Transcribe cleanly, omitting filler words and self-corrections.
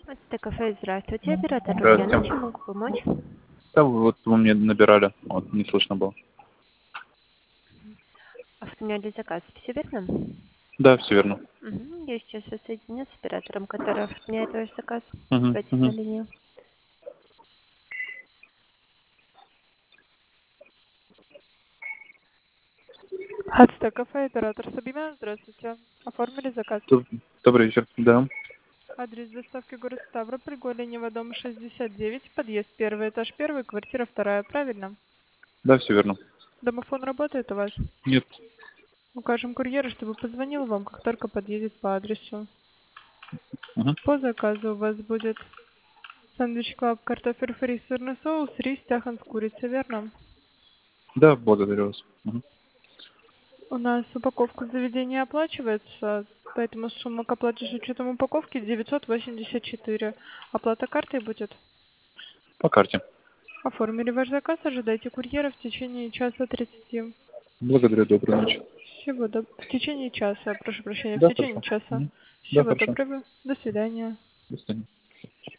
Это кафе, здравствуйте, оператор Ульяна, Здравствуйте. чем могу помочь? Да, вот вы мне набирали, вот не слышно было. Оформляли заказ, все верно? Да, все верно. Я сейчас соединю с оператором, который оформляет ваш заказ. Угу, Давайте на угу. линию. Ацтек кафе, оператор Сабина, здравствуйте. Оформили заказ. Добрый вечер. Да, Адрес доставки город Ставрополь, Голенева, дом 69, подъезд, первый этаж, первый, квартира вторая, правильно? да, все верно. Домофон работает у вас? Нет. Укажем курьеру, чтобы позвонил вам, как только подъедет по адресу. Угу. По заказу у вас будет сэндвич клаб, картофель фри, сырный соус, рис, тяхан с курицей, верно? Да, благодарю вас. Угу. У нас упаковка заведения оплачивается, поэтому сумма к оплате с учетом упаковки 984. Оплата картой будет. По карте. Оформили ваш заказ, ожидайте курьера в течение часа 30. Благодарю, доброй ночи. В течение часа, прошу прощения, в Да, течение хорошо. часа. Угу. Да, Всего хорошо. доброго, до свидания. До свидания.